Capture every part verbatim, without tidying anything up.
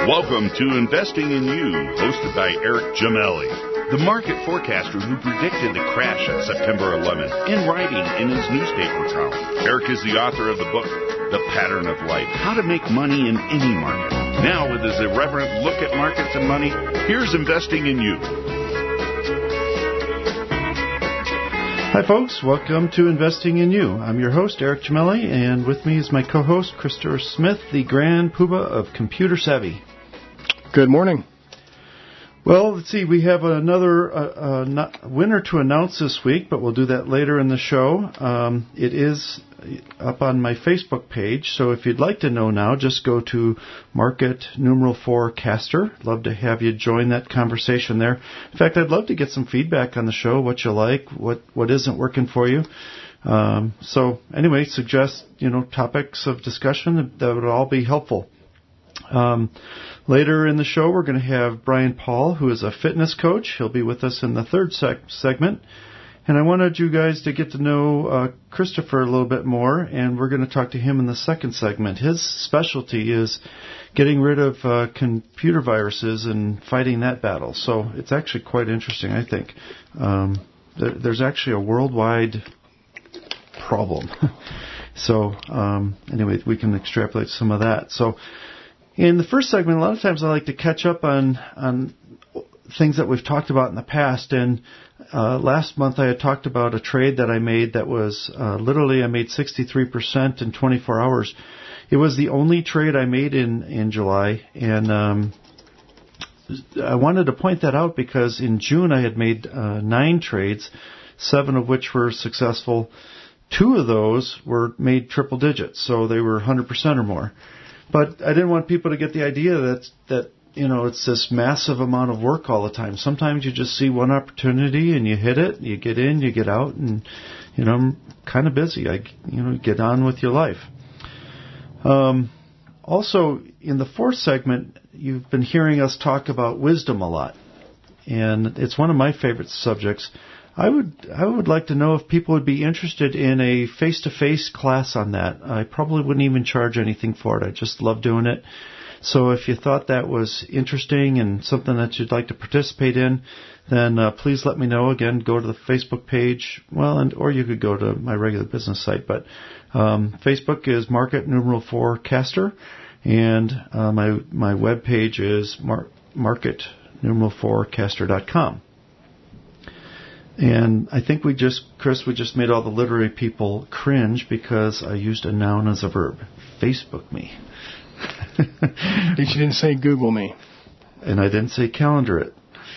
Welcome to Investing in You, hosted by Eric Gemelli, the market forecaster who predicted the crash on September eleventh in writing in his newspaper column. Eric is the author of the book, The Pattern of Life, How to Make Money in Any Market. Now, with his irreverent look at markets and money, here's Investing in You. Hi folks, welcome to Investing in You. I'm your host, Eric Gemelli, and with me is my co-host, Christopher Smith, the grand poobah of Computer Savvy. Good morning. Well, let's see, we have another uh, uh, winner to announce this week, but we'll do that later in the show. Um, it is up on my Facebook page, so if you'd like to know now, just go to Market Numeral Forecaster. Love to have you join that conversation there. In fact, I'd love to get some feedback on the show, what you like, what, what isn't working for you. Um, so anyway, suggest, you know, topics of discussion that would all be helpful. Um, later in the show, we're going to have Brian Paul, who is a fitness coach. He'll be with us in the third sec- segment. And I wanted you guys to get to know uh, Christopher a little bit more, and we're going to talk to him in the second segment. His specialty is getting rid of uh, computer viruses and fighting that battle. So it's actually quite interesting, I think. Um, there, there's actually a worldwide problem. so um, anyway, we can extrapolate some of that. So in the first segment, a lot of times I like to catch up on on things that we've talked about in the past. And uh, last month I had talked about a trade that I made that was uh, literally I made sixty-three percent in twenty-four hours. It was the only trade I made in, in July. And um, I wanted to point that out because in June I had made uh, nine trades, seven of which were successful. Two of those were made triple digits, so they were one hundred percent or more. But I didn't want people to get the idea that, that, you know, it's this massive amount of work all the time. Sometimes you just see one opportunity and you hit it, you get in, you get out, and, you know, I'm kind of busy. I, you know, get on with your life. Um, also, in the fourth segment, you've been hearing us talk about wisdom a lot. And it's one of my favorite subjects. I would I would like to know if people would be interested in a face-to-face class on that. I probably wouldn't even charge anything for it. I just love doing it. So if you thought that was interesting and something that you'd like to participate in, then uh, please let me know. Again, go to the Facebook page, well, and or you could go to my regular business site. But um, Facebook is Market Numeral Forecaster, and uh, my my web page is mar- market numeral forecaster dot com. And I think we just, Chris, we just made all the literary people cringe because I used a noun as a verb. Facebook me. At least you didn't say Google me. And I didn't say calendar it.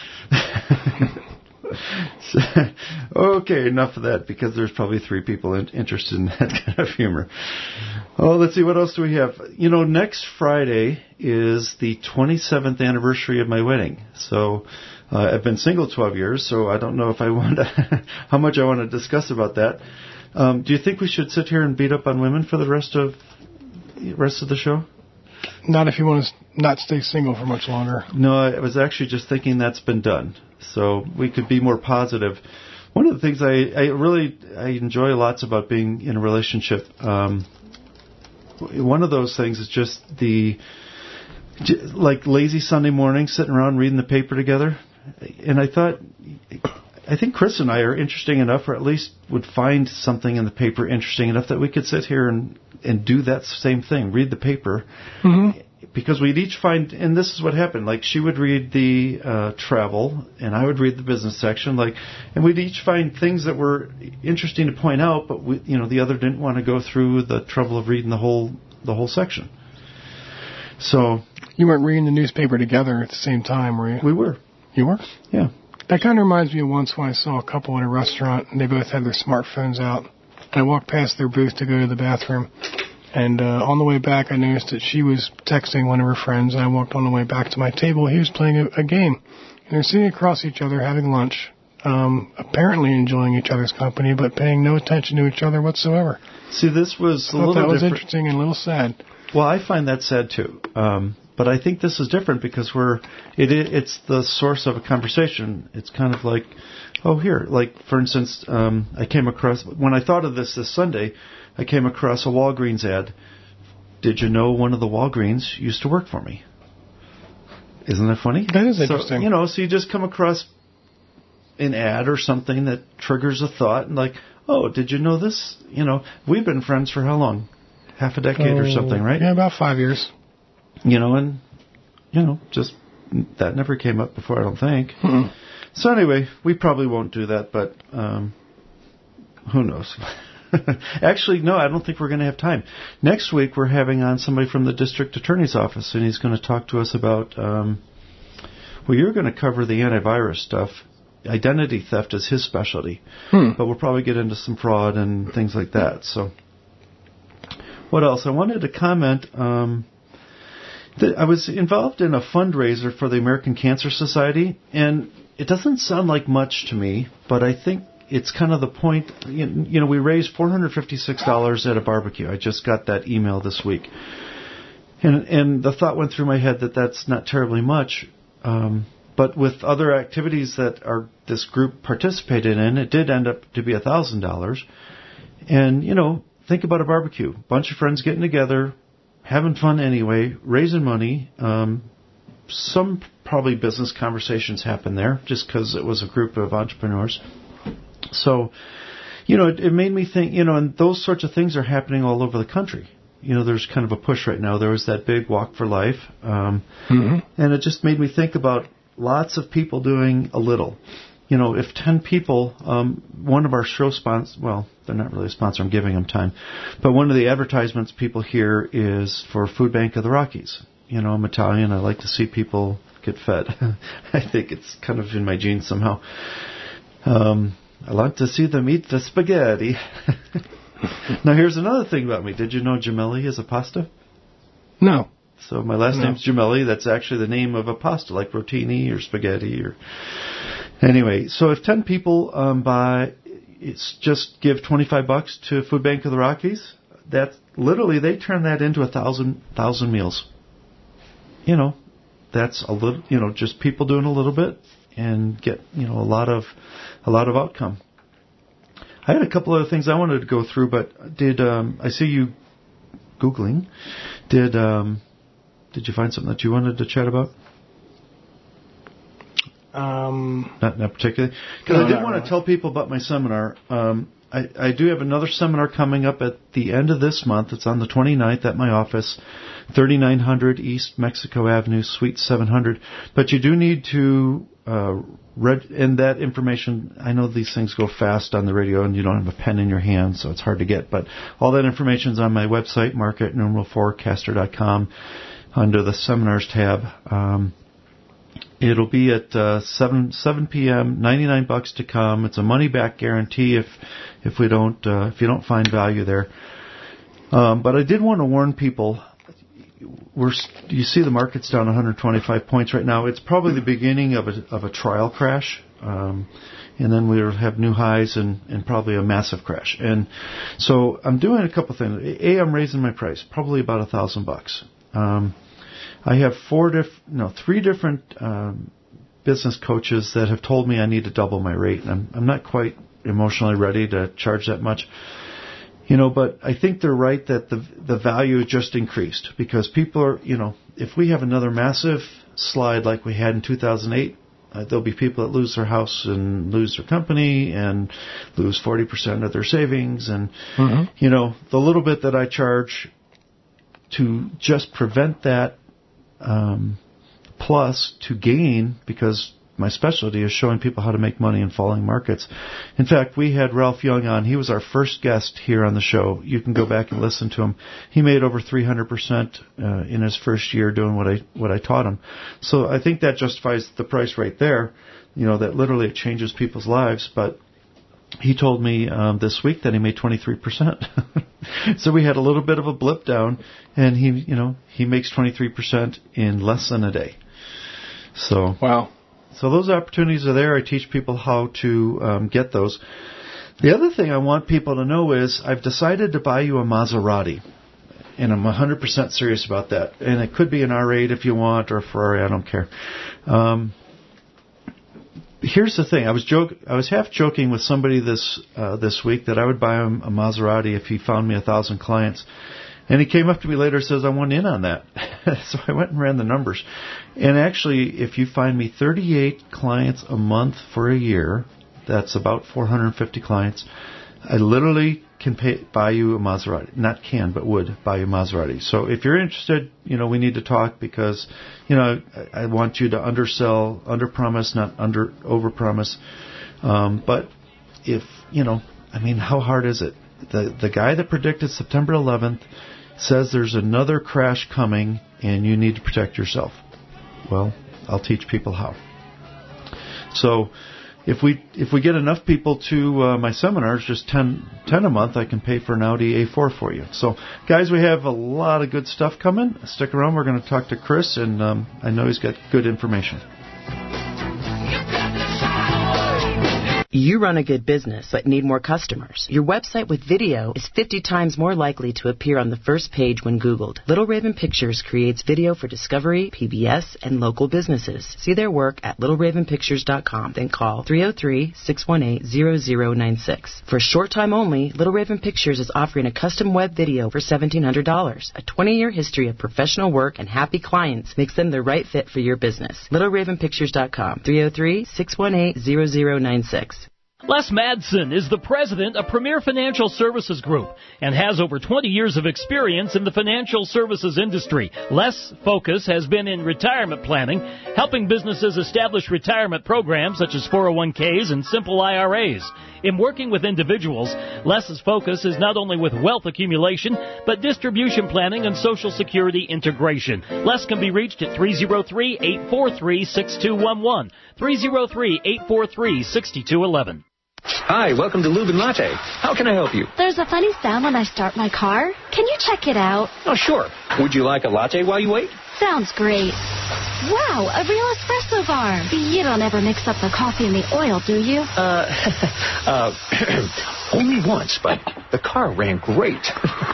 so, okay, enough of that because there's probably three people in, interested in that kind of humor. Oh, let's see, what else do we have? You know, next Friday is the twenty-seventh anniversary of my wedding. So uh, I've been single twelve years, so I don't know if I want to, how much I want to discuss about that. Um, do you think we should sit here and beat up on women for the rest of rest of the show? Not if you want to not stay single for much longer. No, I was actually just thinking that's been done. So we could be more positive. One of the things I, I really I enjoy lots about being in a relationship, um, one of those things is just the, like lazy Sunday morning, sitting around reading the paper together. And I thought, I think Chris and I are interesting enough, or at least would find something in the paper interesting enough that we could sit here and, and do that same thing, read the paper. Mm-hmm. Because we'd each find, and this is what happened, like she would read the uh, travel, and I would read the business section, like, and we'd each find things that were interesting to point out, but we, you know, the other didn't want to go through the trouble of reading the whole the whole section. So you weren't reading the newspaper together at the same time, were you? We were. You were? Yeah. That kind of reminds me of once when I saw a couple at a restaurant, and they both had their smartphones out. I walked past their booth to go to the bathroom. And uh, on the way back, I noticed that she was texting one of her friends, and I walked on the way back to my table. He was playing a, a game. And they're sitting across each other having lunch, um, apparently enjoying each other's company, but paying no attention to each other whatsoever. See, this was a little different. That was interesting and a little sad. Well, I find that sad, too. Um, but I think this is different because we're it, it's the source of a conversation. It's kind of like, oh, here. Like, for instance, um, I came across, when I thought of this this Sunday, I came across a Walgreens ad. Did you know one of the Walgreens used to work for me? Isn't that funny? That is so, interesting. You know, so you just come across an ad or something that triggers a thought and like, oh, did you know this? You know, we've been friends for how long? Half a decade oh, or something, right? Yeah, about five years. You know, and, you know, just that never came up before, I don't think. Mm-mm. So anyway, we probably won't do that, but um, who knows? Actually, no, I don't think we're going to have time. Next week, we're having on somebody from the district attorney's office, and he's going to talk to us about, um, well, you're going to cover the antivirus stuff. Identity theft is his specialty. Hmm. But we'll probably get into some fraud and things like that. So what else? I wanted to comment. Um, that I was involved in a fundraiser for the American Cancer Society, and it doesn't sound like much to me, but I think it's kind of the point. You know, we raised four hundred fifty-six dollars at a barbecue. I just got that email this week. And and the thought went through my head that that's not terribly much. Um, but with other activities that our this group participated in, it did end up to be one thousand dollars. And, you know, think about a barbecue. Bunch of friends getting together, having fun anyway, raising money. Um, some probably business conversations happened there just because it was a group of entrepreneurs. So, you know, it, it made me think, you know, and those sorts of things are happening all over the country. You know, there's kind of a push right now. There was that big Walk for Life. Um, mm-hmm. And it just made me think about lots of people doing a little. You know, if ten people, um, one of our show sponsors, well, they're not really a sponsor, I'm giving them time, but one of the advertisements people hear is for Food Bank of the Rockies. You know, I'm Italian. I like to see people get fed. I think it's kind of in my genes somehow. Um, I like to see them eat the spaghetti. Now, here's another thing about me. Did you know gemelli is a pasta? No. So my last no. name's Gemelli. That's actually the name of a pasta, like rotini or spaghetti. Or anyway, so if ten people um, buy, it's just give twenty-five bucks to Food Bank of the Rockies. That literally they turn that into a thousand thousand meals. You know, that's a little. You know, just people doing a little bit and get you know a lot of a lot of outcome. I had a couple other things I wanted to go through, but did um, I see you Googling? Did um, did you find something that you wanted to chat about? Um, not, not particularly. Because no, I did want really. to tell people about my seminar. Um, I, I do have another seminar coming up at the end of this month. It's on the twenty-ninth at my office, thirty-nine hundred East Mexico Avenue, Suite seven hundred. But you do need to uh, read, and that information, I know these things go fast on the radio and you don't have a pen in your hand, so it's hard to get. But all that information is on my website, market numeral forecaster dot com, under the seminars tab. Um, It'll be at uh, seven seven p.m. ninety-nine bucks to come. It's a money back guarantee if if we don't uh, if you don't find value there. Um, but I did want to warn people. We're you see the market's down one hundred twenty-five points right now. It's probably the beginning of a of a trial crash, um, and then we'll have new highs and, and probably a massive crash. And so I'm doing a couple things. A, I'm raising my price, probably about a thousand bucks. Um, I have four diff, no, three different um, business coaches that have told me I need to double my rate, and I'm, I'm not quite emotionally ready to charge that much, you know. But I think they're right that the the value just increased because people are, you know, if we have another massive slide like we had in two thousand eight, uh, there'll be people that lose their house and lose their company and lose forty percent of their savings, and mm-hmm. you know, the little bit that I charge to just prevent that. Um, plus to gain, because my specialty is showing people how to make money in falling markets. In fact, we had Ralph Young on. He was our first guest here on the show. You can go back and listen to him. He made over three hundred percent uh, in his first year doing what I what I taught him. So I think that justifies the price right there. You know, that literally it changes people's lives. But he told me um, this week that he made twenty-three percent. So we had a little bit of a blip down, and he, you know, he makes twenty-three percent in less than a day. So wow. So those opportunities are there. I teach people how to um, get those. The other thing I want people to know is I've decided to buy you a Maserati, and I'm one hundred percent serious about that. And it could be an R eight if you want, or a Ferrari. I don't care. Um, Here's the thing. I was joke. I was half joking with somebody this uh, this week that I would buy him a Maserati if he found me a thousand clients. And he came up to me later and says, I want in on that. So I went and ran the numbers. And actually, if you find me thirty-eight clients a month for a year, that's about four hundred fifty clients, I literally can pay, buy you a Maserati. Not can, but would buy you a Maserati. So if you're interested, you know, we need to talk because, you know, I, I want you to undersell, underpromise, not under overpromise. Um, but if, you know, I mean, how hard is it? The the guy that predicted September eleventh says there's another crash coming and you need to protect yourself. Well, I'll teach people how. So if we if we get enough people to uh, my seminars, just ten, ten a month, I can pay for an Audi A four for you. So, guys, we have a lot of good stuff coming. Stick around. We're going to talk to Chris, and um, I know he's got good information. You run a good business, but need more customers. Your website with video is fifty times more likely to appear on the first page when Googled. Little Raven Pictures creates video for Discovery, P B S, and local businesses. See their work at little raven pictures dot com. Then call three oh three, six one eight, zero zero nine six. For a short time only, Little Raven Pictures is offering a custom web video for seventeen hundred dollars. A twenty-year history of professional work and happy clients makes them the right fit for your business. little raven pictures dot com. three oh three, six one eight, zero zero nine six. Les Madsen is the president of Premier Financial Services Group and has over twenty years of experience in the financial services industry. Les' focus has been in retirement planning, helping businesses establish retirement programs such as four oh one k's and simple I R As. In working with individuals, Les' focus is not only with wealth accumulation, but distribution planning and Social Security integration. Les can be reached at three oh three, eight four three, six two one one, three oh three, eight four three, six two one one. Hi, welcome to Lube and Latte. How can I help you? There's a funny sound when I start my car. Can you check it out? Oh, sure. Would you like a latte while you wait? Sounds great. Wow, a real espresso bar. You don't ever mix up the coffee and the oil, do you? Uh, uh, only once, but the car ran great.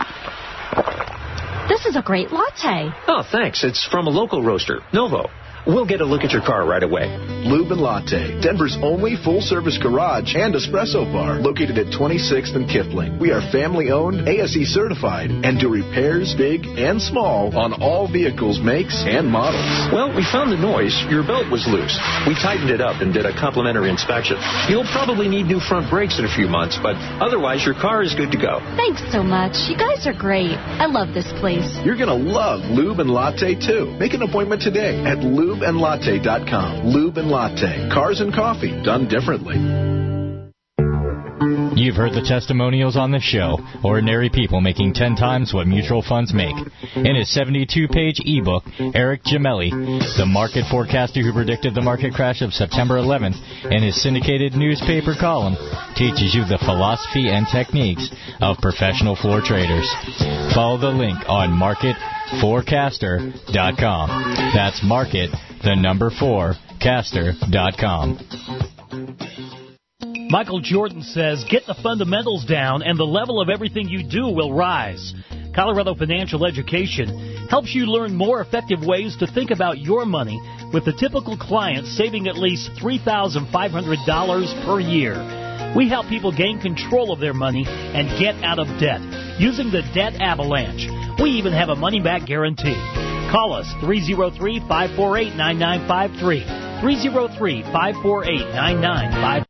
This is a great latte. Oh, thanks. It's from a local roaster, Novo. We'll get a look at your car right away. Lube and Latte, Denver's only full-service garage and espresso bar, located at twenty-sixth and Kipling. We are family-owned, A S E certified, and do repairs big and small on all vehicles, makes, and models. Well, we found the noise. Your belt was loose. We tightened it up and did a complimentary inspection. You'll probably need new front brakes in a few months, but otherwise your car is good to go. Thanks so much. You guys are great. I love this place. You're going to love Lube and Latte, too. Make an appointment today at Lube lube and latte dot com. Lube and Latte. Cars and coffee done differently. You've heard the testimonials on the show. Ordinary people making ten times what mutual funds make. In his seventy-two page ebook, Eric Gemelli, the market forecaster who predicted the market crash of September eleventh, in his syndicated newspaper column, teaches you the philosophy and techniques of professional floor traders. Follow the link on market forecaster dot com. That's market, the number four, caster dot com. Michael Jordan says, get the fundamentals down and the level of everything you do will rise. Colorado Financial Education helps you learn more effective ways to think about your money, with the typical client saving at least three thousand five hundred dollars per year. We help people gain control of their money and get out of debt using the Debt Avalanche. We even have a money-back guarantee. Call us, three oh three, five four eight, nine nine five three, three oh three, five four eight, nine nine five three.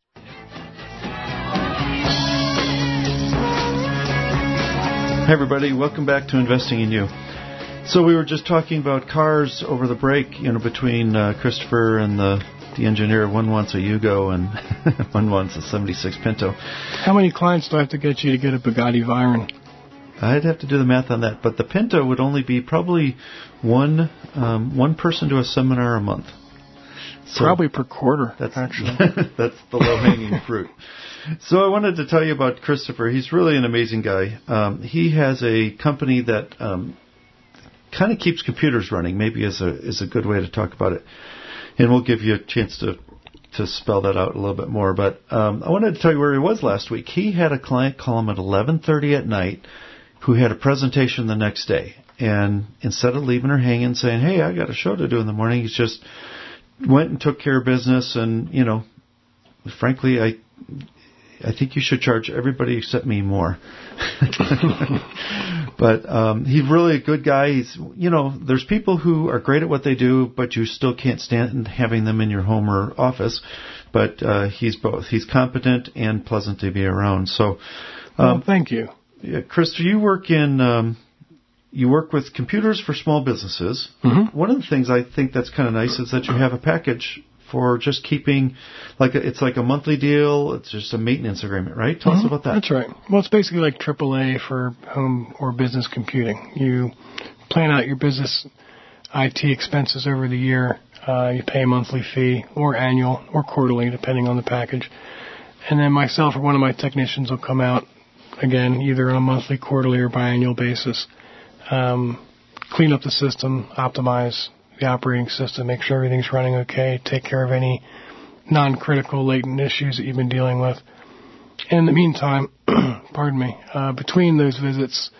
Hi, everybody. Welcome back to Investing in You. So we were just talking about cars over the break, you know, between uh, Christopher and the the engineer. One wants a Yugo and one wants a seventy-six Pinto. How many clients do I have to get you to get a Bugatti Veyron? I'd have to do the math on that, but the Pinto would only be probably one um, one person to a seminar a month. So probably per quarter, that's, actually. That's the low-hanging fruit. So I wanted to tell you about Christopher. He's really an amazing guy. Um, he has a company that um, kind of keeps computers running, maybe is a is a good way to talk about it. And we'll give you a chance to to spell that out a little bit more. But um, I wanted to tell you where he was last week. He had a client call him at eleven thirty at night who had a presentation the next day. And instead of leaving her hanging saying, hey, I got a show to do in the morning, he just went and took care of business. And, you know, frankly, I... I think you should charge everybody except me more. But um, he's really a good guy. He's, you know, there's people who are great at what they do, but you still can't stand having them in your home or office. But uh, he's both. He's competent and pleasant to be around. So, um, well, thank you. Yeah, Chris, you work in um, you work with computers for small businesses. Mm-hmm. One of the things I think that's kind of nice is that you have a package for just keeping, like a, it's like a monthly deal. It's just a maintenance agreement, right? Tell mm-hmm. us about that. That's right. Well, it's basically like triple A for home or business computing. You plan out your business I T expenses over the year. Uh, you pay a monthly fee or annual or quarterly, depending on the package. And then myself or one of my technicians will come out, again, either on a monthly, quarterly, or biannual basis, um, clean up the system, optimize the operating system, make sure everything's running okay, take care of any non-critical latent issues that you've been dealing with. In the meantime, pardon me, uh, between those visits,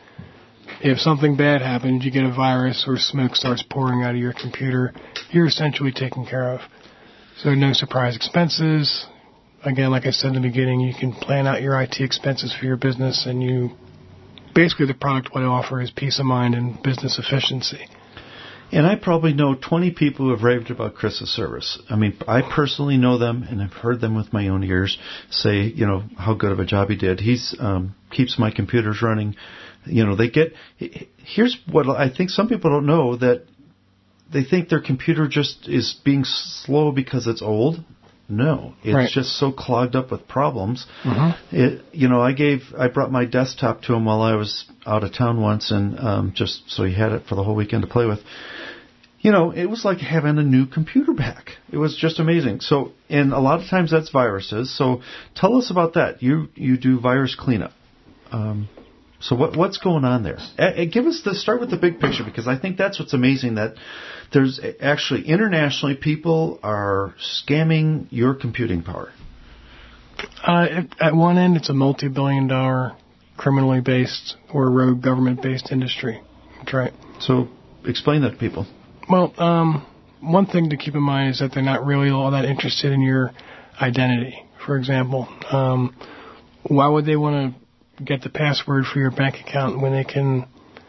if something bad happens, you get a virus or smoke starts pouring out of your computer, you're essentially taken care of. So no surprise expenses. Again, like I said in the beginning, you can plan out your I T expenses for your business, and you basically the product what I offer is peace of mind and business efficiency. And I probably know twenty people who have raved about Chris's service. I mean, I personally know them, and I've heard them with my own ears say, you know, how good of a job he did. He's um, keeps my computers running. You know, they get. Here's what I think some people don't know, that they think their computer just is being slow because it's old. No, it's right. just so clogged up with problems. Mm-hmm. It, you know, I gave, I brought my desktop to him while I was out of town once, and um, just so he had it for the whole weekend to play with. You know, it was like having a new computer back. It was just amazing. So, and a lot of times that's viruses. So, tell us about that. You you do virus cleanup. Um, so, what what's going on there? Uh, give us the start with the big picture, because I think that's what's amazing, that there's actually internationally people are scamming your computing power. Uh, at one end, it's a multi-billion dollar criminally based or rogue government based industry. That's right. So, explain that to people. Well, um, one thing to keep in mind is that they're not really all that interested in your identity. For example, um, why would they want to get the password for your bank account when they can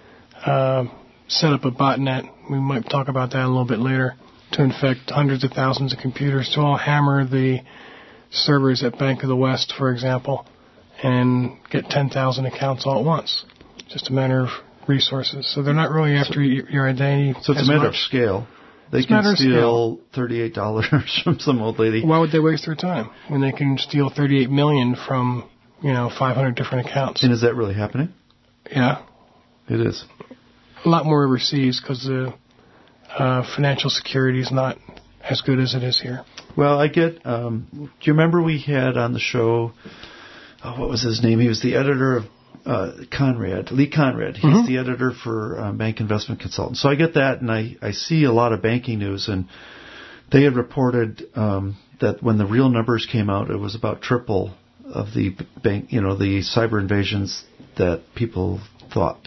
uh, set up a botnet? We might talk about that a little bit later, to infect hundreds of thousands of computers, to all hammer the servers at Bank of the West, for example, and get ten thousand accounts all at once. Just a matter of resources. So they're not really after so, your identity. So it's as a matter much. of scale. They it's can steal thirty-eight dollars from some old lady. Why would they waste their time when they can steal thirty-eight million dollars from, you know, five hundred different accounts? And is that really happening? Yeah. It is. A lot more overseas because the uh, financial security is not as good as it is here. Well, I get, um, do you remember we had on the show, oh, what was his name? He was the editor of Uh, Conrad, Lee Conrad. He's mm-hmm. the editor for uh, Bank Investment Consultant. So I get that, and I, I see a lot of banking news, and they had reported um, that when the real numbers came out, it was about triple of the bank, you know, the cyber invasions that people thought.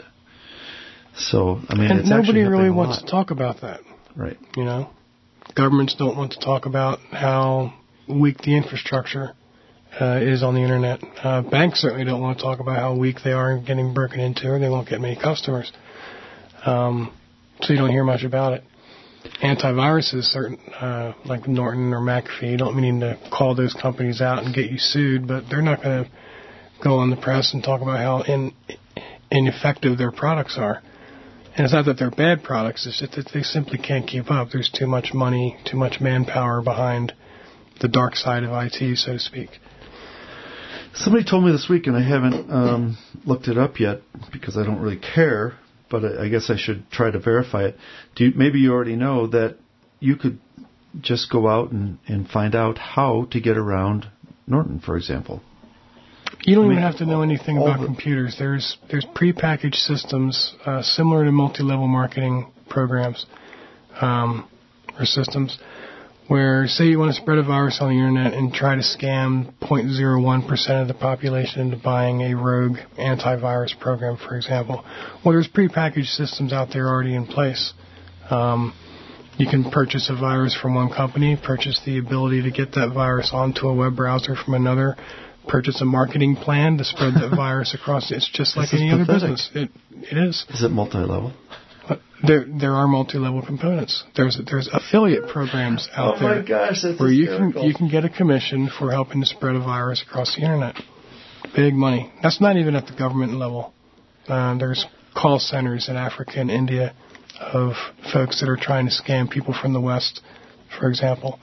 So, I mean, and it's nobody actually really a wants lot. to talk about that. Right. You know, governments don't want to talk about how weak the infrastructure Uh, is on the internet. Uh, banks certainly don't want to talk about how weak they are in getting broken into, or they won't get many customers. Um, so you don't hear much about it. Antiviruses, certain uh, like Norton or McAfee, you don't mean to call those companies out and get you sued, but they're not going to go on the press and talk about how in, ineffective their products are. And it's not that they're bad products, it's just that they simply can't keep up. There's too much money, too much manpower behind the dark side of I T, so to speak. Somebody told me this week, and I haven't um, looked it up yet because I don't really care, but I, I guess I should try to verify it. Do you, maybe you already know that you could just go out and, and find out how to get around Norton, for example. You don't I mean, even have to know anything about the, computers. There's there's prepackaged systems uh, similar to multi-level marketing programs um, or systems, where, say you want to spread a virus on the internet and try to scam zero point zero one percent of the population into buying a rogue antivirus program, for example. Well, there's prepackaged systems out there already in place. Um, you can purchase a virus from one company, purchase the ability to get that virus onto a web browser from another, purchase a marketing plan to spread the virus across. It's just like any other business. It it is. Is it multi-level? But there there are multi-level components. There's there's affiliate programs out oh there my gosh, that's where you hysterical. can you can get a commission for helping to spread a virus across the internet. Big money. That's not even at the government level. Uh, there's call centers in Africa and India of folks that are trying to scam people from the West, for example.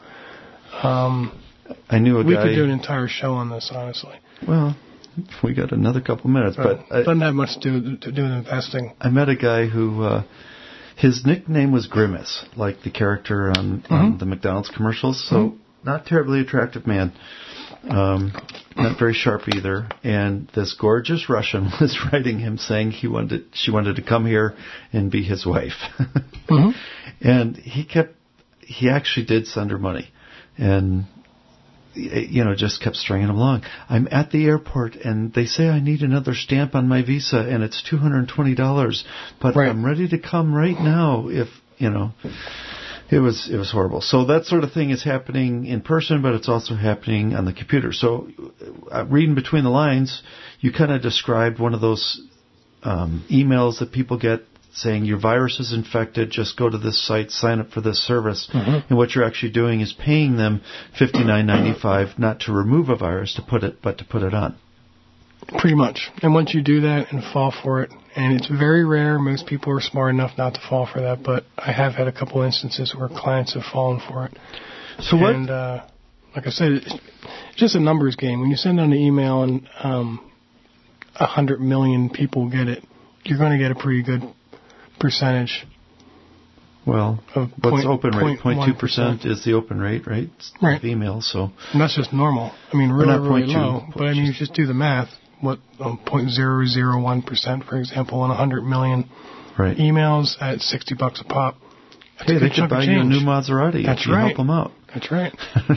Um, I knew a we guy. We could do an entire show on this, honestly. Well, we got another couple minutes, but, but it doesn't have much to do, to do with investing. I met a guy who uh, his nickname was Grimace, like the character on, mm-hmm. on the McDonald's commercials. So mm-hmm. not terribly attractive man, um, not very sharp either. And this gorgeous Russian was writing him saying he wanted she wanted to come here and be his wife, mm-hmm. and he kept he actually did send her money, and. You know, just kept stringing him along. I'm at the airport, and they say I need another stamp on my visa, and it's two hundred twenty dollars. But right. I'm ready to come right now. If you know, it was it was horrible. So that sort of thing is happening in person, but it's also happening on the computer. So, uh, reading between the lines, you kind of described one of those um, emails that people get saying your virus is infected, just go to this site, sign up for this service. Mm-hmm. And what you're actually doing is paying them fifty-nine ninety-five not to remove a virus, to put it, but to put it on. Pretty much. And once you do that and fall for it, and it's very rare, most people are smart enough not to fall for that, but I have had a couple instances where clients have fallen for it. So what? And uh, like I said, it's just a numbers game. When you send out an email and um, one hundred million people get it, you're going to get a pretty good percentage. Well, of what's point, open rate? zero point two percent is the open rate, right? Right. Of emails, so. And that's just normal. I mean, really, not really point two, low. But I mean, you just do the math. What, um, zero point zero zero one percent, for example, on one hundred million right. emails at sixty bucks a pop. That's hey, a they could buy you a new Maserati that's if you right. help them out. That's right.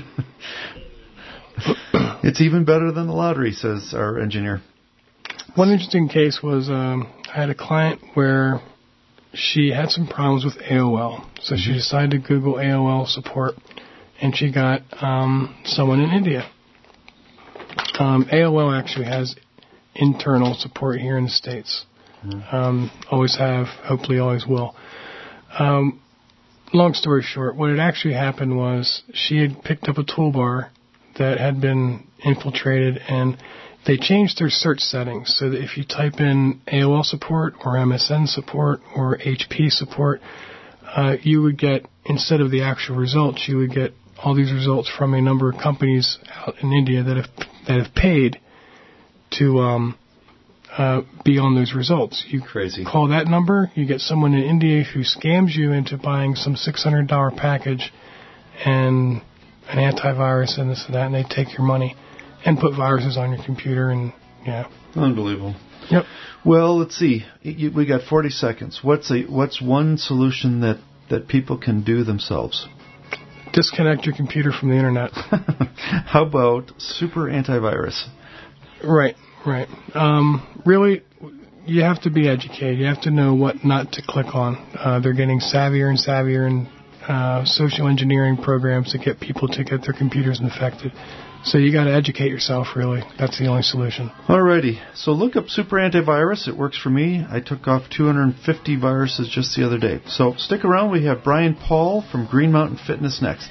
It's even better than the lottery, says our engineer. One interesting case was um, I had a client where she had some problems with A O L. So she decided to Google A O L support, and she got um, someone in India. Um, A O L actually has internal support here in the States. Mm-hmm. Um, always have, hopefully always will. Um, long story short, what had actually happened was she had picked up a toolbar that had been infiltrated, and they changed their search settings so that if you type in A O L support or M S N support or H P support, uh, you would get, instead of the actual results, you would get all these results from a number of companies out in India that have that have paid to um, uh, be on those results. You Crazy. Call that number, you get someone in India who scams you into buying some six hundred dollars package and an antivirus and this and that, and they take your money and put viruses on your computer, and yeah. Unbelievable. Yep. Well, let's see. We got forty seconds. What's a what's one solution that, that people can do themselves? Disconnect your computer from the internet. How about super antivirus? Right, right. Um, really, you have to be educated. You have to know what not to click on. Uh, they're getting savvier and savvier in uh, social engineering programs to get people to get their computers infected. So you got to educate yourself, really. That's the only solution. Alrighty. So look up Super Antivirus. It works for me. I took off two hundred fifty viruses just the other day. So stick around. We have Brian Paul from Green Mountain Fitness next.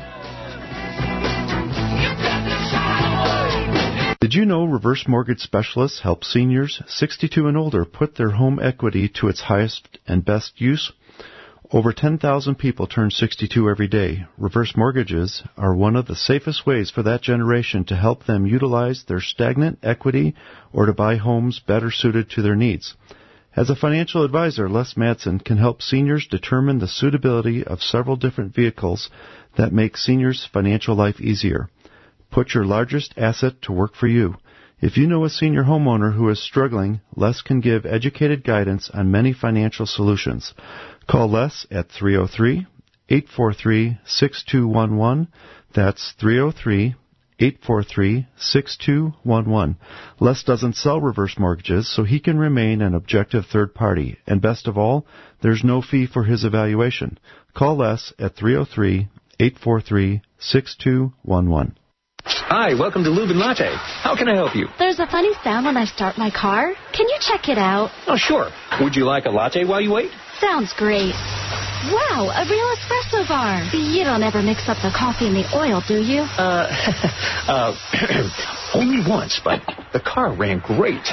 Did you know Reverse Mortgage Specialists help seniors sixty-two and older put their home equity to its highest and best use? Over ten thousand people turn sixty-two every day. Reverse mortgages are one of the safest ways for that generation to help them utilize their stagnant equity or to buy homes better suited to their needs. As a financial advisor, Les Madsen can help seniors determine the suitability of several different vehicles that make seniors' financial life easier. Put your largest asset to work for you. If you know a senior homeowner who is struggling, Les can give educated guidance on many financial solutions. Call Les at three oh three, eight four three, six two one one. That's three oh three, eight four three, six two one one. Les doesn't sell reverse mortgages, so he can remain an objective third party. And best of all, there's no fee for his evaluation. Call Les at three oh three, eight four three, six two one one. Hi, welcome to Lube and Latte. How can I help you? There's a funny sound when I start my car. Can you check it out? Oh, sure. Would you like a latte while you wait? Sounds great. Wow, a real espresso bar. You don't ever mix up the coffee and the oil, do you? Uh, uh, only once, but the car ran great.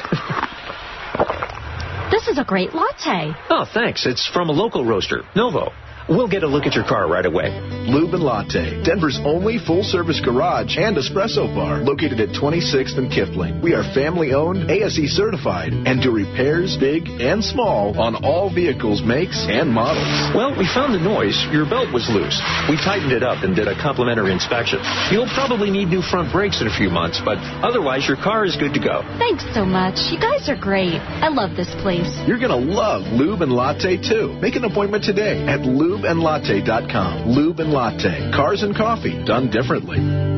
This is a great latte. Oh, thanks. It's from a local roaster, Novo. We'll get a look at your car right away. Lube and Latte, Denver's only full-service garage and espresso bar, located at twenty-sixth and Kipling. We are family-owned, A S E certified, and do repairs big and small on all vehicles, makes, and models. Well, we found the noise. Your belt was loose. We tightened it up and did a complimentary inspection. You'll probably need new front brakes in a few months, but otherwise your car is good to go. Thanks so much. You guys are great. I love this place. You're going to love Lube and Latte, too. Make an appointment today at lube and latte dot com. Lube and Latte. Cars and coffee done differently.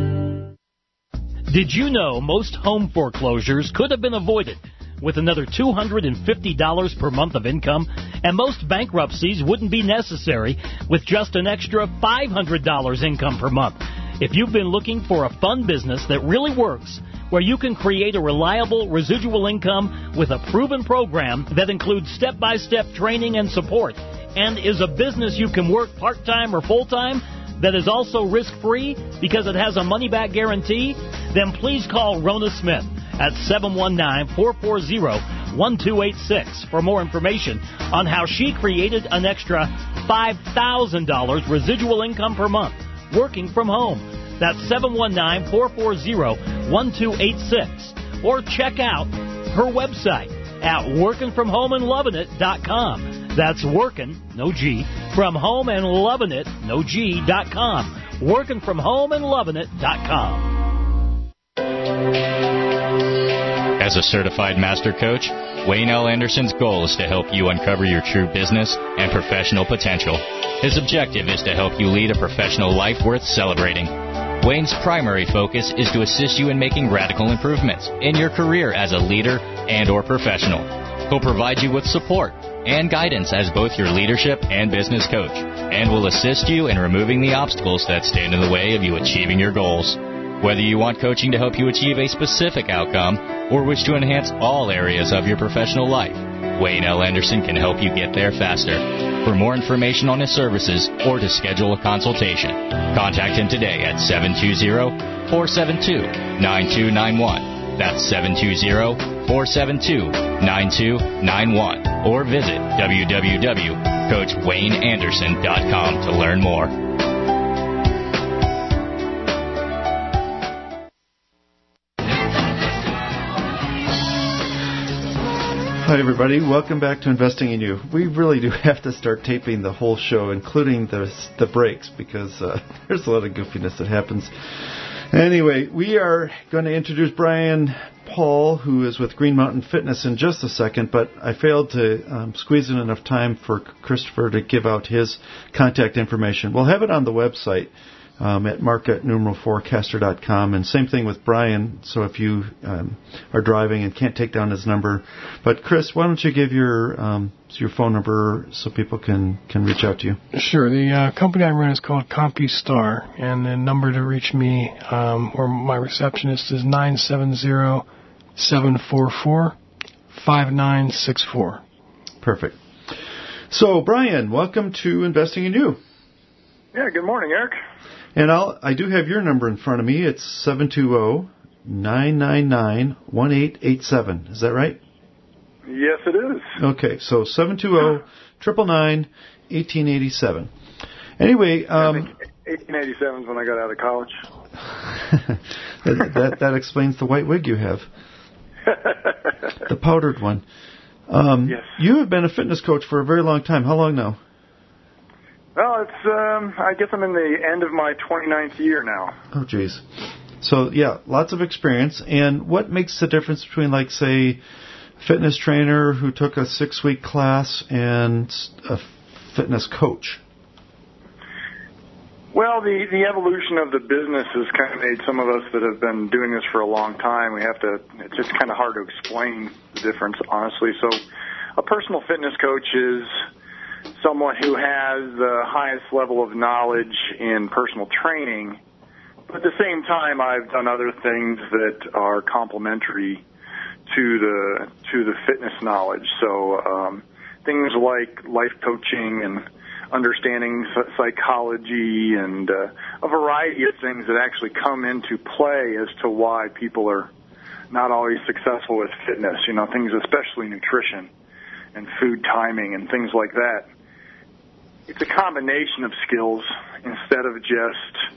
Did you know most home foreclosures could have been avoided with another two hundred fifty dollars per month of income? And most bankruptcies wouldn't be necessary with just an extra five hundred dollars income per month. If you've been looking for a fun business that really works, where you can create a reliable residual income with a proven program that includes step-by-step training and support, and is a business you can work part-time or full-time, that is also risk-free because it has a money-back guarantee, then please call Rona Smith at seven one nine, four four zero, one two eight six for more information on how she created an extra five thousand dollars residual income per month working from home. That's seven one nine, four four zero, one two eight six. Or check out her website at working from home and loving it dot com. That's working, no G, from home and loving it, no G, dot com. working from home and loving it dot com. As a certified master coach, Wayne L. Anderson's goal is to help you uncover your true business and professional potential. His objective is to help you lead a professional life worth celebrating. Wayne's primary focus is to assist you in making radical improvements in your career as a leader and or professional. He'll provide you with support and guidance as both your leadership and business coach, and will assist you in removing the obstacles that stand in the way of you achieving your goals. Whether you want coaching to help you achieve a specific outcome or wish to enhance all areas of your professional life, Wayne L. Anderson can help you get there faster. For more information on his services or to schedule a consultation, contact him today at seven two zero, four seven two, nine two nine one. That's seven two zero, four seven two, nine two nine one. Or visit w w w dot coach wayne anderson dot com to learn more. Hi, everybody. Welcome back to Investing in You. We really do have to start taping the whole show, including the the breaks, because uh, there's a lot of goofiness that happens. Anyway, we are going to introduce Brian Paul, who is with Green Mountain Fitness, in just a second, but I failed to um, squeeze in enough time for Christopher to give out his contact information. We'll have it on the website um, at market numeral forecaster dot com, and same thing with Brian, so if you um, are driving and can't take down his number. But Chris, why don't you give your um, your phone number so people can, can reach out to you? Sure. The uh, company I run is called CompuStar, and the number to reach me um, or my receptionist is nine seven zero, seven four four, five nine six four. Perfect. So, Brian, welcome to Investing in You. Yeah, good morning, Eric. And I'll, I do have your number in front of me. It's seven two zero, nine nine nine, one eight eight seven. Is that right? Yes, it is. Okay, so seven two zero, nine nine nine, one eight eight seven. Anyway, um, I think eighteen eighty-seven is when I got out of college. that, that that explains the white wig you have, the powdered one. Um, yes. You have been a fitness coach for a very long time. How long now? Well, it's um, I guess I'm in the end of my twenty-ninth year now. Oh, geez. So, yeah, lots of experience. And what makes the difference between, like, say, a fitness trainer who took a six-week class and a fitness coach? Well, the, the evolution of the business has kind of made some of us that have been doing this for a long time, we have to, it's just kind of hard to explain the difference, honestly. So a personal fitness coach is someone who has the highest level of knowledge in personal training, But at the same time, I've done other things that are complementary to the to the fitness knowledge. So um, things like life coaching and understanding psychology and uh, a variety of things that actually come into play as to why people are not always successful with fitness. You know, things especially nutrition and food timing and things like that. It's a combination of skills instead of just,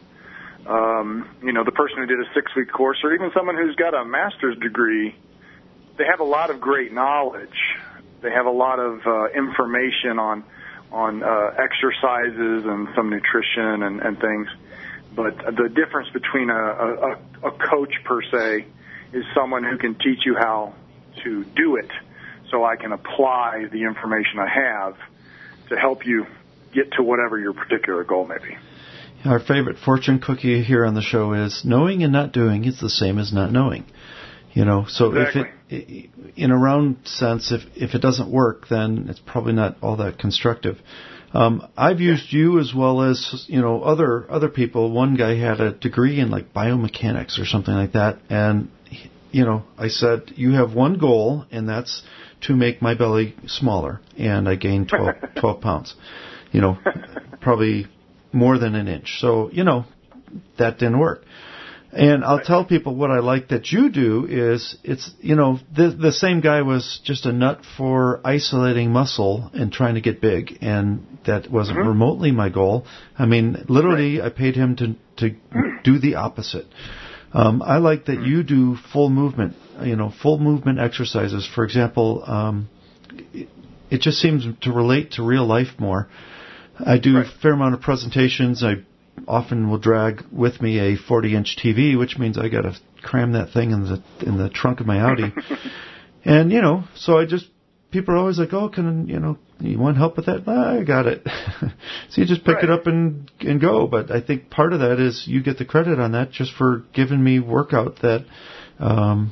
um, you know, the person who did a six-week course or even someone who's got a master's degree. They have a lot of great knowledge. They have a lot of uh, information on on uh, exercises and some nutrition and, and things. But the difference between a, a, a coach, per se, is someone who can teach you how to do it so I can apply the information I have to help you get to whatever your particular goal may be. Our favorite fortune cookie here on the show is knowing and not doing is the same as not knowing. You know, so exactly. if it, in a round sense, if if it doesn't work, then it's probably not all that constructive. Um, I've used you as well as, you know, other other people. One guy had a degree in like biomechanics or something like that, and you know, I said, you have one goal, and that's to make my belly smaller, and I gained twelve, twelve pounds. You know, probably more than an inch. So, you know, that didn't work. And I'll tell people what I like that you do is, it's, you know, the the same guy was just a nut for isolating muscle and trying to get big, and that wasn't mm-hmm. remotely my goal. I mean, literally, I paid him to, to do the opposite. Um, I like that you do full movement, you know, full movement exercises. For example, um, it, it just seems to relate to real life more. I do right. a fair amount of presentations. I often will drag with me a forty-inch T V, which means I got to cram that thing in the in the trunk of my Audi. And you know, so I just people are always like, "Oh, can you know, you want help with that?" Ah, I got it. So you just pick right. it up and and go. But I think part of that is you get the credit on that just for giving me workout that um,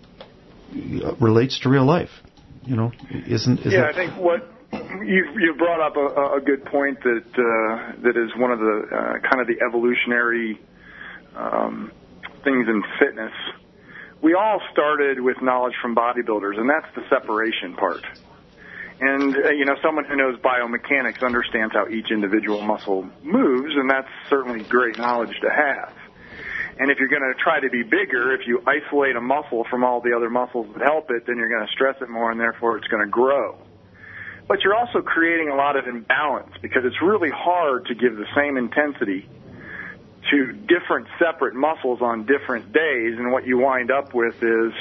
relates to real life. You know, isn't? Is yeah, that, I think what. You you brought up a, a good point that uh, that is one of the uh, kind of the evolutionary um, things in fitness. We all started with knowledge from bodybuilders, and that's the separation part. And uh, you know, someone who knows biomechanics understands how each individual muscle moves, and that's certainly great knowledge to have. And if you're going to try to be bigger, if you isolate a muscle from all the other muscles that help it, then you're going to stress it more, and therefore it's going to grow. But you're also creating a lot of imbalance because it's really hard to give the same intensity to different separate muscles on different days, and what you wind up with is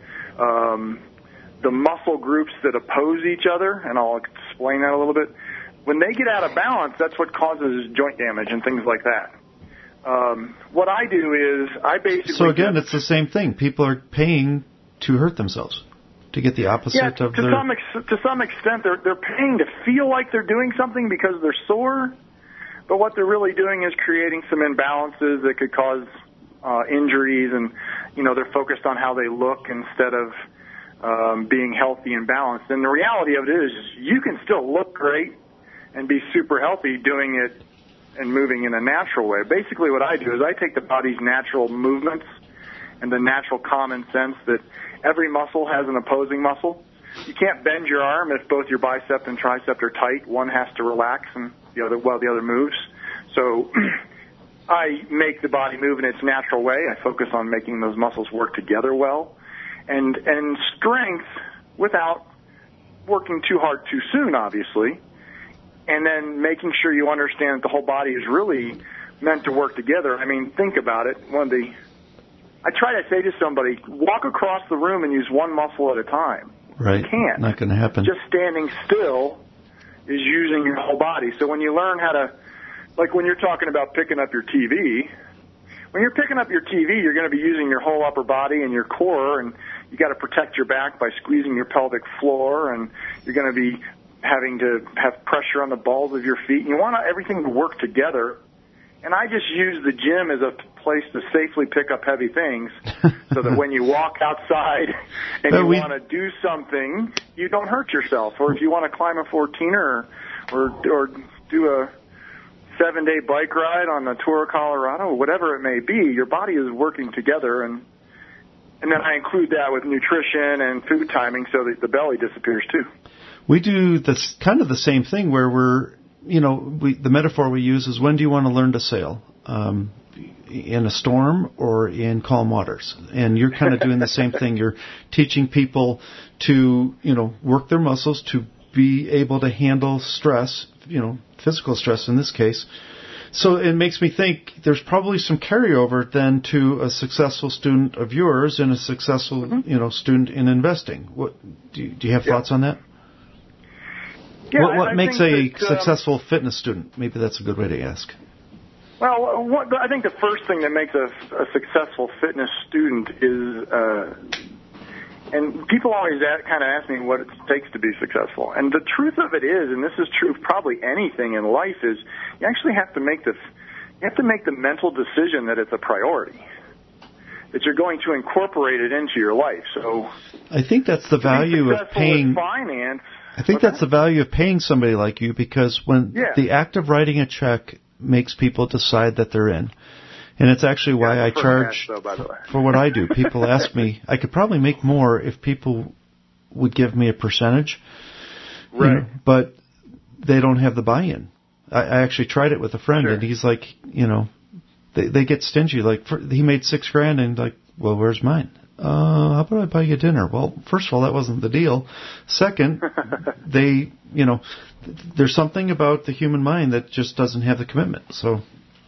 um, the muscle groups that oppose each other, and I'll explain that a little bit. When they get out of balance, that's what causes joint damage and things like that. Um, what I do is I basically... So again, it's the same thing. People are paying to hurt themselves. To get the opposite yeah, of to their... some ex- to some extent, they're they're paying to feel like they're doing something because they're sore, but what they're really doing is creating some imbalances that could cause uh, injuries, and you know they're focused on how they look instead of um, being healthy and balanced. And the reality of it is, you can still look great and be super healthy doing it and moving in a natural way. Basically, what I do is I take the body's natural movements and the natural common sense that every muscle has an opposing muscle. You can't bend your arm if both your bicep and tricep are tight. One has to relax and the other while the other moves. So I make the body move in its natural way. I focus on making those muscles work together well. And and strength without working too hard too soon, obviously. And then making sure you understand that the whole body is really meant to work together. I mean, think about it. One of the I try to say to somebody, walk across the room and use one muscle at a time. Right. You can't. Not going to happen. Just standing still is using your whole body. So when you learn how to, like when you're talking about picking up your T V, when you're picking up your T V, you're going to be using your whole upper body and your core, and you got to protect your back by squeezing your pelvic floor, and you're going to be having to have pressure on the balls of your feet. And you want everything to work together. And I just use the gym as a place to safely pick up heavy things so that when you walk outside and you we... want to do something, you don't hurt yourself. Or if you want to climb a fourteener or, or, or do a seven-day bike ride on the Tour of Colorado, whatever it may be, your body is working together, and and then I include that with nutrition and food timing so that the belly disappears too. We do this kind of the same thing where we're, you know, we, the metaphor we use is, when do you want to learn to sail? Um, in a storm or in calm waters? And you're kind of doing the same thing. You're teaching people to, you know, work their muscles to be able to handle stress, you know, physical stress in this case. So it makes me think there's probably some carryover then to a successful student of yours and a successful, mm-hmm. you know, student in investing. What do you, do you have yeah. thoughts on that? Yeah, what what I makes a that, um, successful fitness student? Maybe that's a good way to ask. Well, what, I think the first thing that makes a, a successful fitness student is, uh, and people always kind of ask me what it takes to be successful. And the truth of it is, and this is true of probably anything in life, is you actually have to make the you have to make the mental decision that it's a priority, that you're going to incorporate it into your life. So I think that's the value of paying finance. I think that's the value of paying somebody like you, because when yeah. the act of writing a check makes people decide that they're in. And it's actually why yeah, I charge cash, though, for, for what I do. People ask me, I could probably make more if people would give me a percentage. Right. You know, but they don't have the buy-in. I, I actually tried it with a friend, sure. and he's like, you know, they they get stingy. Like, for, he made six grand, and like, well, where's mine? Uh, how about I buy you dinner? Well, first of all, that wasn't the deal. Second, they, you know, there's something about the human mind that just doesn't have the commitment. So.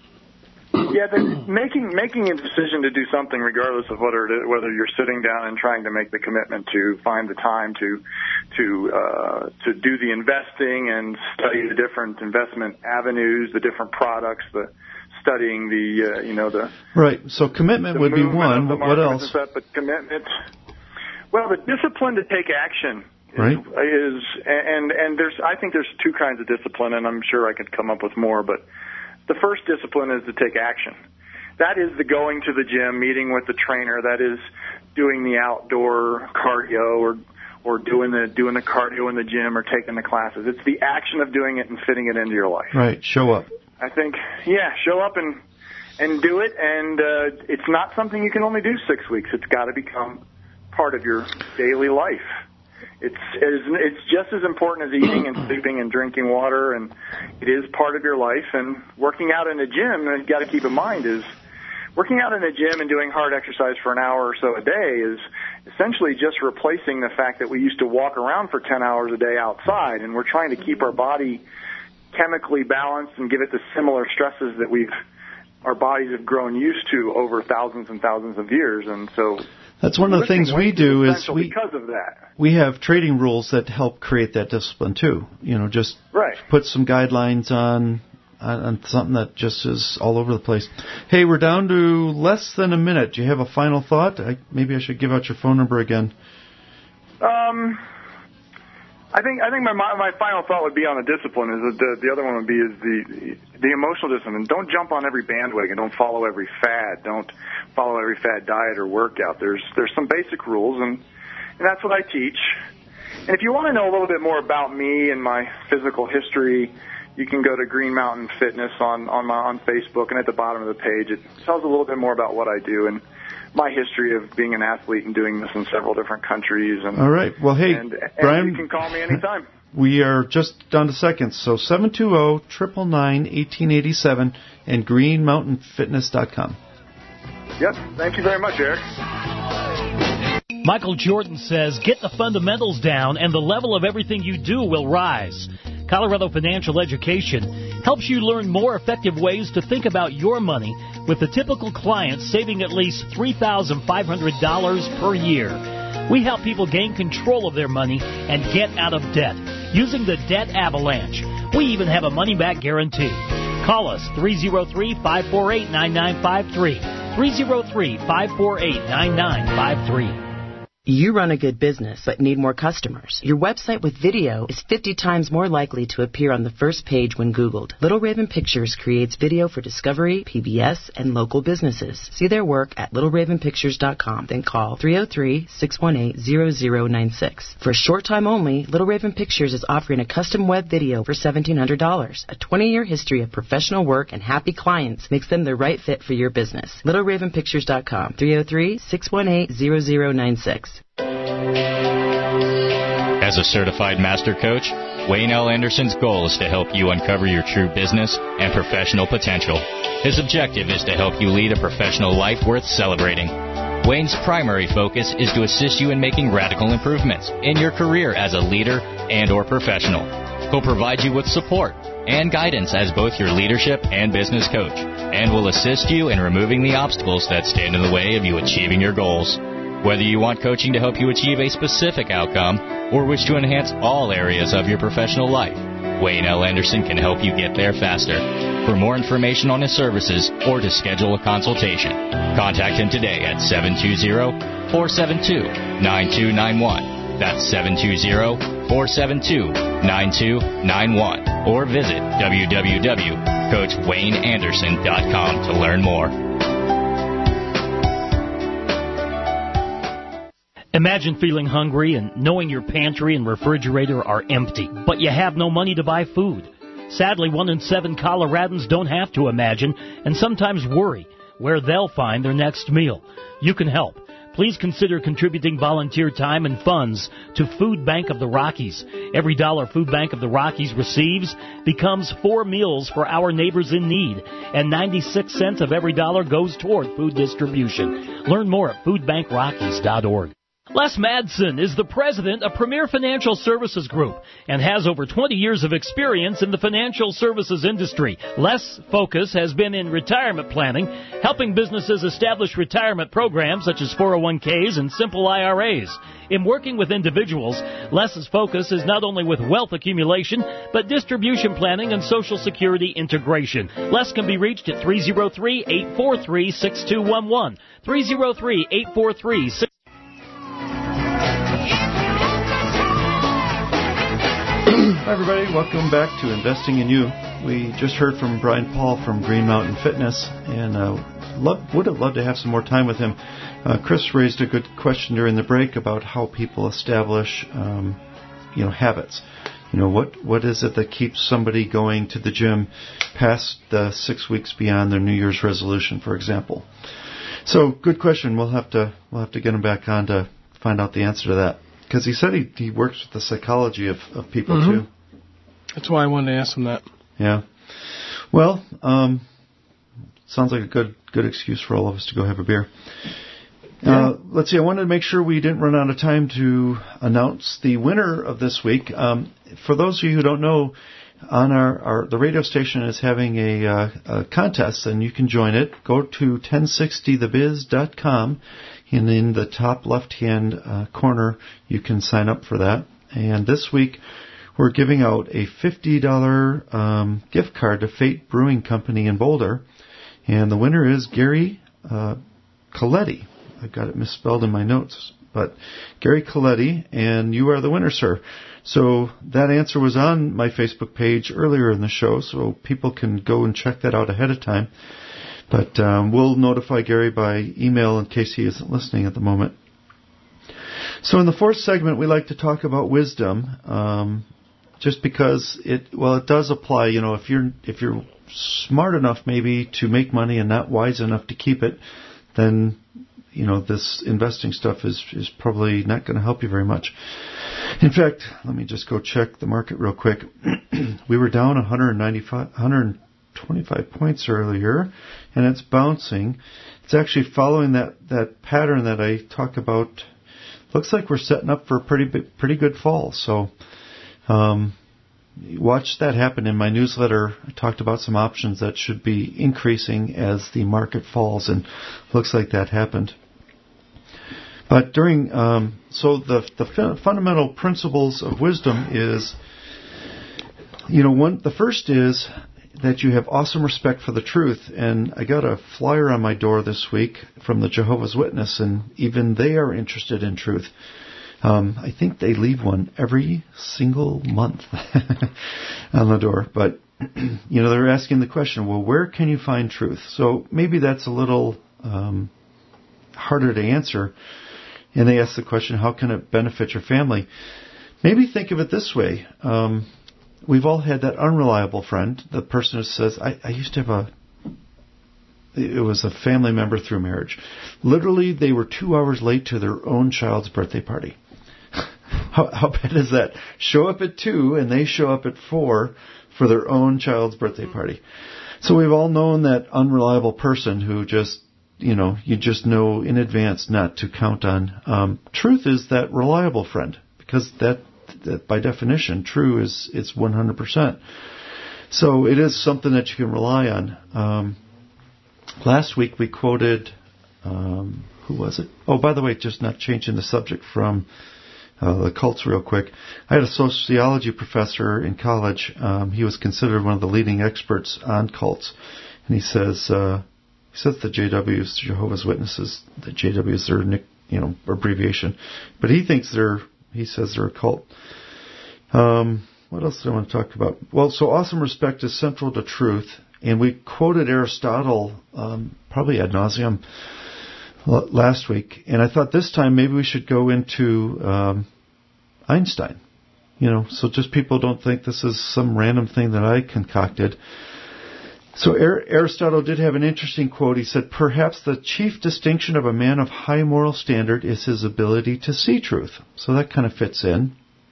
Yeah, the, making making a decision to do something, regardless of whether it is, whether you're sitting down and trying to make the commitment to find the time to to uh, to do the investing and study the different investment avenues, the different products, the studying the uh, you know the right. So commitment would be one, but what else? Stuff, but commitment. Well, the discipline to take action. Is, right. is and and there's I think there's two kinds of discipline, and I'm sure I could come up with more, but. The first discipline is to take action. That is the going to the gym, meeting with the trainer. That is doing the outdoor cardio or or doing the doing the cardio in the gym or taking the classes. It's the action of doing it and fitting it into your life. Right. Show up. I think, yeah, show up and and do it. And uh, it's not something you can only do six weeks. It's got to become part of your daily life. It's it's just as important as eating and sleeping and drinking water, and it is part of your life. And working out in a gym, you've got to keep in mind, is working out in a gym and doing hard exercise for an hour or so a day is essentially just replacing the fact that we used to walk around for ten hours a day outside, and we're trying to keep our body chemically balanced and give it the similar stresses that we've our bodies have grown used to over thousands and thousands of years. And so that's one of the things we do is we because of that. We have trading rules that help create that discipline too. You know, just right. put some guidelines on, on on something that just is all over the place. Hey, we're down to less than a minute. Do you have a final thought? I, maybe I should give out your phone number again. Um, I think I think my my final thought would be on the discipline. Is that the the other one would be is the the emotional discipline. Don't jump on every bandwagon. Don't follow every fad. Don't follow every fad diet or workout. There's there's some basic rules, and and that's what I teach. And if you want to know a little bit more about me and my physical history, you can go to Green Mountain Fitness on on my on Facebook, and at the bottom of the page it tells a little bit more about what I do and my history of being an athlete and doing this in several different countries. And, all right. Well, hey, and, and Brian, you can call me anytime. We are just down to seconds. So seven two zero, nine nine nine, one eight eight seven and green mountain fitness dot com. Yep. Thank you very much, Eric. Michael Jordan says, get the fundamentals down and the level of everything you do will rise. Colorado Financial Education helps you learn more effective ways to think about your money, with the typical client saving at least three thousand five hundred dollars per year. We help people gain control of their money and get out of debt using the Debt Avalanche. We even have a money-back guarantee. Call us three oh three, five four eight, nine nine five three, three oh three, five four eight, nine nine five three. You run a good business but need more customers. Your website with video is fifty times more likely to appear on the first page when Googled. Little Raven Pictures creates video for Discovery, P B S, and local businesses. See their work at little raven pictures dot com. Then call three oh three, six one eight, zero zero nine six. For a short time only, Little Raven Pictures is offering a custom web video for seventeen hundred dollars. A twenty-year history of professional work and happy clients makes them the right fit for your business. little raven pictures dot com. three oh three, six one eight, zero zero nine six. As a certified master coach, Wayne L. Anderson's goal is to help you uncover your true business and professional potential. His objective is to help you lead a professional life worth celebrating. Wayne's primary focus is to assist you in making radical improvements in your career as a leader and or professional. He'll provide you with support and guidance as both your leadership and business coach, and will assist you in removing the obstacles that stand in the way of you achieving your goals. Whether you want coaching to help you achieve a specific outcome or wish to enhance all areas of your professional life, Wayne L. Anderson can help you get there faster. For more information on his services or to schedule a consultation, contact him today at seven two zero, four seven two, nine two nine one. That's seven two zero, four seven two, nine two nine one. Or visit w w w dot coach wayne anderson dot com to learn more. Imagine feeling hungry and knowing your pantry and refrigerator are empty, but you have no money to buy food. Sadly, one in seven Coloradans don't have to imagine and sometimes worry where they'll find their next meal. You can help. Please consider contributing volunteer time and funds to Food Bank of the Rockies. Every dollar Food Bank of the Rockies receives becomes four meals for our neighbors in need, and ninety-six cents of every dollar goes toward food distribution. Learn more at food bank rockies dot org. Les Madsen is the president of Premier Financial Services Group and has over twenty years of experience in the financial services industry. Les' focus has been in retirement planning, helping businesses establish retirement programs such as four oh one k's and simple I R As. In working with individuals, Les' focus is not only with wealth accumulation, but distribution planning and Social Security integration. Les can be reached at three oh three, eight four three, six two one one, three oh three, eight four three, six two one one. Hi, everybody. Welcome back to Investing in You. We just heard from Brian Paul from Green Mountain Fitness, and uh, love, would have loved to have some more time with him. Uh, Chris raised a good question during the break about how people establish, um, you know, habits. You know, what what is it that keeps somebody going to the gym past the six weeks beyond their New Year's resolution, for example? So, good question. We'll have to we'll have to get him back on to find out the answer to that. Because he said he, he works with the psychology of, of people, mm-hmm. too. That's why I wanted to ask him that. Yeah. Well, um, sounds like a good good excuse for all of us to go have a beer. Yeah. Uh, let's see, I wanted to make sure we didn't run out of time to announce the winner of this week. Um, for those of you who don't know, on our, our the radio station is having a, uh, a contest, and you can join it. Go to ten sixty the biz dot com. And in the top left-hand uh, corner, you can sign up for that. And this week, we're giving out a fifty dollars um, gift card to Fate Brewing Company in Boulder. And the winner is Gary uh, Coletti. I've got it misspelled in my notes. But Gary Coletti, and you are the winner, sir. So that answer was on my Facebook page earlier in the show, so people can go and check that out ahead of time. But um, we'll notify Gary by email in case he isn't listening at the moment. So in the fourth segment, we like to talk about wisdom, um, just because it well it does apply. You know, if you're if you're smart enough maybe to make money and not wise enough to keep it, then you know this investing stuff is is probably not going to help you very much. In fact, let me just go check the market real quick. We were down one ninety-five, one twenty-five points earlier, and it's bouncing. It's actually following that, that pattern that I talked about. Looks like we're setting up for a pretty pretty good fall. So um, watch that happen. In my newsletter, I talked about some options that should be increasing as the market falls, and looks like that happened. But during um, so the the fundamental principles of wisdom is, you know, one the first is that you have awesome respect for the truth. And I got a flyer on my door this week from the Jehovah's Witness, and even they are interested in truth. Um, I think they leave one every single month on the door. But, you know, they're asking the question, well, where can you find truth? So maybe that's a little um, harder to answer. And they ask the question, how can it benefit your family? Maybe think of it this way. Um, we've all had that unreliable friend, the person who says, I, I used to have a, it was a family member through marriage. Literally, they were two hours late to their own child's birthday party. How, how bad is that? Show up at two and they show up at four for their own child's birthday party. So we've all known that unreliable person who just, you know, you just know in advance not to count on. Um, truth is that reliable friend, because that, that by definition, true is it's one hundred percent. So it is something that you can rely on. Um, last week we quoted, um, who was it? Oh, by the way, just not changing the subject from uh, the cults real quick. I had a sociology professor in college. Um, he was considered one of the leading experts on cults. And he says, uh, he says the J Ws, Jehovah's Witnesses, the J Ws are, you know, abbreviation. But he thinks they're, he says they're a cult. Um, what else do I want to talk about? Well, so awesome respect is central to truth. And we quoted Aristotle um, probably ad nauseum last week. And I thought this time maybe we should go into um, Einstein. You know, so just people don't think this is some random thing that I concocted. So Aristotle did have an interesting quote. He said, perhaps the chief distinction of a man of high moral standard is his ability to see truth. So that kind of fits in.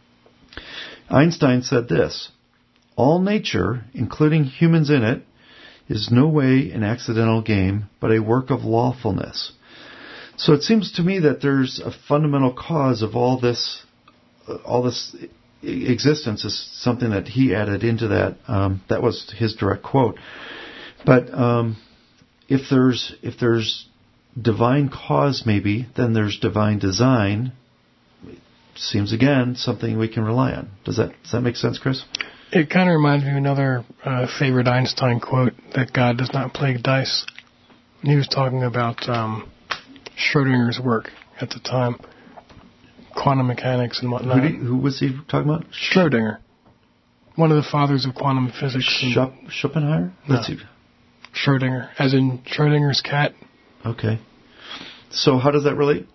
Einstein said this, all nature, including humans in it, is no way an accidental game, but a work of lawfulness. So it seems to me that there's a fundamental cause of all this, uh, all this existence is something that he added into that. Um, that was his direct quote. But um, if there's if there's divine cause, maybe, then there's divine design. Seems again something we can rely on. Does that does that make sense, Chris? It kind of reminds me of another uh, favorite Einstein quote, that God does not play dice. And he was talking about um, Schrodinger's work at the time, quantum mechanics and whatnot. Who, you, who was he talking about? Schrodinger, one of the fathers of quantum physics. Schop, Schopenhauer? No. Schrodinger, as in Schrodinger's cat. Okay. So how does that relate?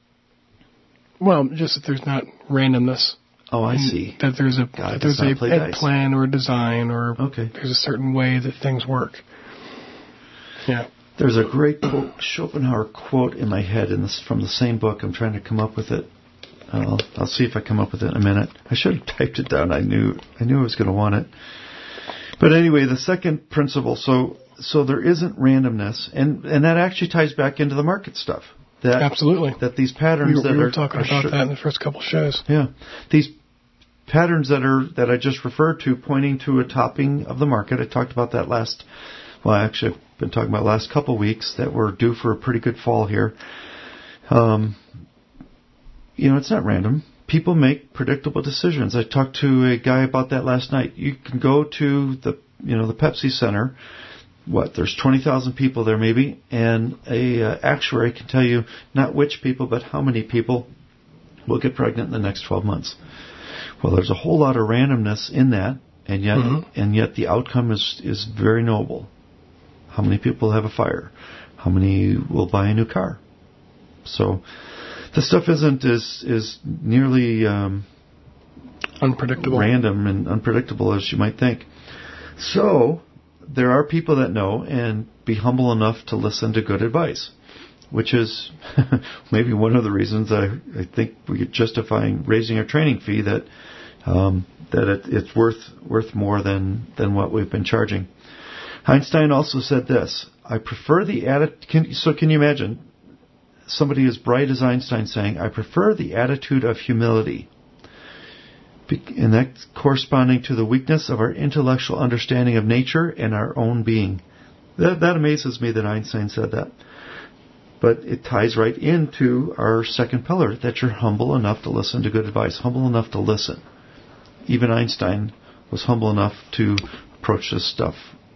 Well, just that there's not randomness. Oh, I see. That there's a God, that there's a, a plan or a design, or okay. There's a certain way that things work. Yeah. There's a great quote, Schopenhauer quote in my head in this, from the same book. I'm trying to come up with it. I'll, I'll see if I come up with it in a minute. I should have typed it down. I knew I knew I was going to want it. But anyway, the second principle. So so there isn't randomness, and and that actually ties back into the market stuff. That, Absolutely. That these patterns we, that we were are talking are about sh- that in the first couple shows. Yeah, these patterns that are that I just referred to, pointing to a topping of the market. I talked about that last. Well, actually, I've been talking about the last couple of weeks that we're due for a pretty good fall here. Um, you know, it's not random. People make predictable decisions. I talked to a guy about that last night. You can go to the, you know, the Pepsi Center. What, there's twenty thousand people there maybe, and a uh, actuary can tell you not which people, but how many people will get pregnant in the next twelve months. Well, there's a whole lot of randomness in that, and yet, mm-hmm. and yet the outcome is is very noble. How many people have a fire? How many will buy a new car? So, the stuff isn't is is nearly um, unpredictable, random and unpredictable as you might think. So, there are people that know and be humble enough to listen to good advice, which is maybe one of the reasons I, I think we're justifying raising our training fee, that um, that it, it's worth worth more than, than what we've been charging. Einstein also said this, I prefer the attitude, so can you imagine somebody as bright as Einstein saying, I prefer the attitude of humility. And that's corresponding to the weakness of our intellectual understanding of nature and our own being. That, that amazes me that Einstein said that. But it ties right into our second pillar, that you're humble enough to listen to good advice, humble enough to listen. Even Einstein was humble enough to approach this stuff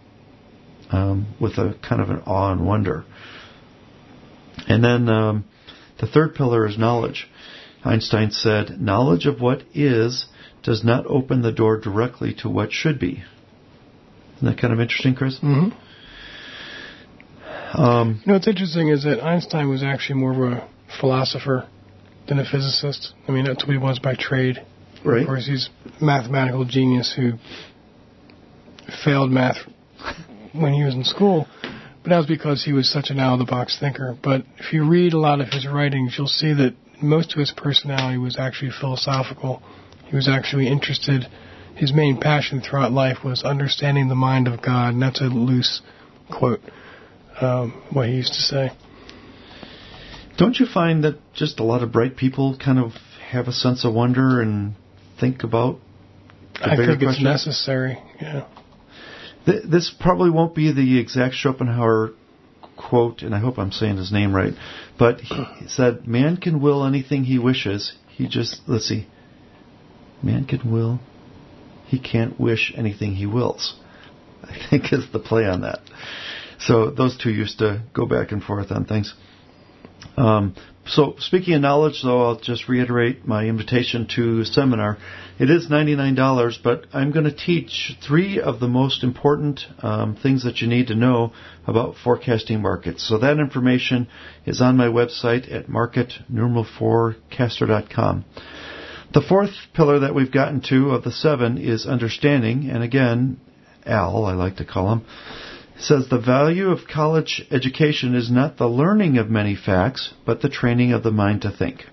um, with a kind of an awe and wonder. And then um, the third pillar is knowledge. Einstein said, knowledge of what is does not open the door directly to what should be. Isn't that kind of interesting, Chris? Mm-hmm. Um, you know, what's interesting is that Einstein was actually more of a philosopher than a physicist. I mean, that's what he was by trade. Right. Of course, he's a mathematical genius who failed math when he was in school, but that was because he was such an out-of-the-box thinker. But if you read a lot of his writings, you'll see that most of his personality was actually philosophical. He was actually interested. His main passion throughout life was understanding the mind of God, and that's a loose quote, um, what he used to say. Don't you find that just a lot of bright people kind of have a sense of wonder and think about the I bigger think it's questions? necessary, yeah. Th- this probably won't be the exact Schopenhauer quote, and I hope I'm saying his name right, but he said, man can will anything he wishes. He just, let's see, man can will, he can't wish anything he wills, I think is the play on that. So those two used to go back and forth on things. Um, so speaking of knowledge, though, I'll just reiterate my invitation to a seminar. It is ninety-nine dollars, but I'm going to teach three of the most important um, things that you need to know about forecasting markets. So that information is on my website at market numeral forecaster dot com. The fourth pillar that we've gotten to of the seven is understanding, and again, Al, I like to call him, says the value of college education is not the learning of many facts, but the training of the mind to think.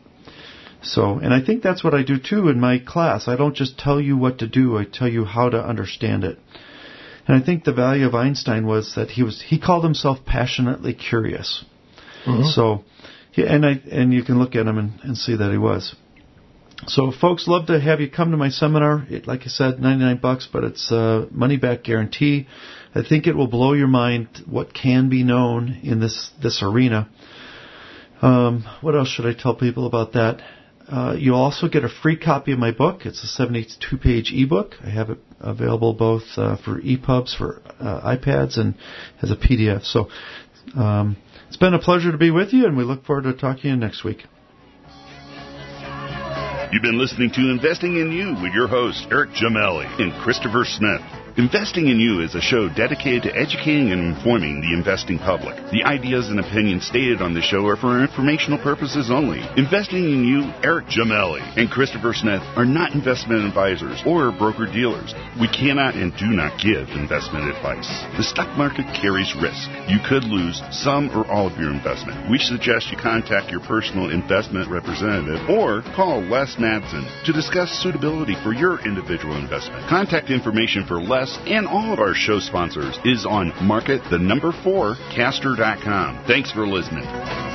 So, and I think that's what I do too in my class. I don't just tell you what to do, I tell you how to understand it. And I think the value of Einstein was that he was he called himself passionately curious. Mm-hmm. So, and I and you can look at him and, and see that he was. So, folks, love to have you come to my seminar. It, like I said, ninety-nine bucks, but it's a money back guarantee. I think it will blow your mind what can be known in this this arena. Um, what else should I tell people about that? Uh, you'll also get a free copy of my book. It's a seventy-two page ebook. I have it available both uh, for E P U Bs, for uh, iPads, and as a P D F. So um, it's been a pleasure to be with you, and we look forward to talking to you next week. You've been listening to Investing in You with your hosts, Eric Gemelli and Christopher Smith. Investing in You is a show dedicated to educating and informing the investing public. The ideas and opinions stated on the show are for informational purposes only. Investing in You, Eric Gemelli and Christopher Smith are not investment advisors or broker-dealers. We cannot and do not give investment advice. The stock market carries risk. You could lose some or all of your investment. We suggest you contact your personal investment representative or call Les Madsen to discuss suitability for your individual investment. Contact information for Les and all of our show sponsors is on market the number four caster dot com. Thanks for listening.